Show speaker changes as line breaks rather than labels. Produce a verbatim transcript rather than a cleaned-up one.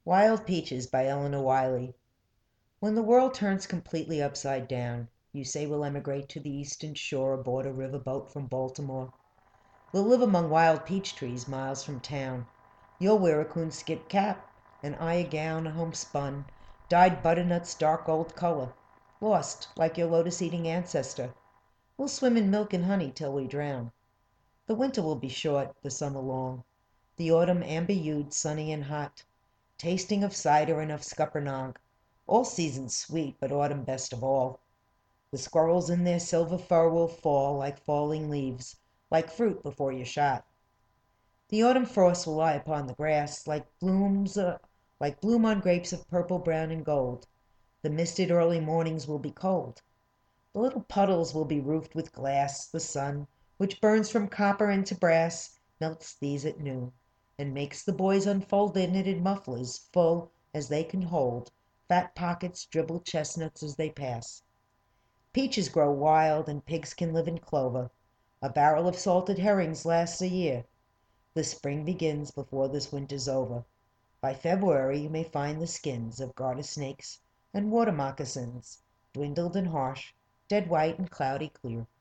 Wild Peaches by Eleanor Wiley. When the world turns completely upside down, you say we'll emigrate to the eastern shore aboard a river boat from Baltimore. We'll live among wild peach trees miles from town. You'll wear a coonskin cap, and I a gown of homespun, dyed butternut's dark old color, lost like your lotus-eating ancestor. We'll swim in milk and honey till we drown. The winter will be short, the summer long, the autumn amber-hued, sunny and hot, tasting of cider and of scuppernong, all seasons sweet, but autumn best of all. The squirrels in their silver fur will fall like falling leaves, like fruit before you're shot. The autumn frost will lie upon the grass like blooms, uh, like bloom on grapes of purple, brown, and gold. The misted early mornings will be cold. The little puddles will be roofed with glass. The sun, which burns from copper into brass, melts these at noon, and makes the boys unfold their knitted mufflers, full, as they can hold, fat pockets dribble chestnuts as they pass. Peaches grow wild, and pigs can live in clover. A barrel of salted herrings lasts a year. The spring begins before this winter's over. By February you may find the skins of garter snakes and water moccasins, dwindled and harsh, dead white and cloudy clear.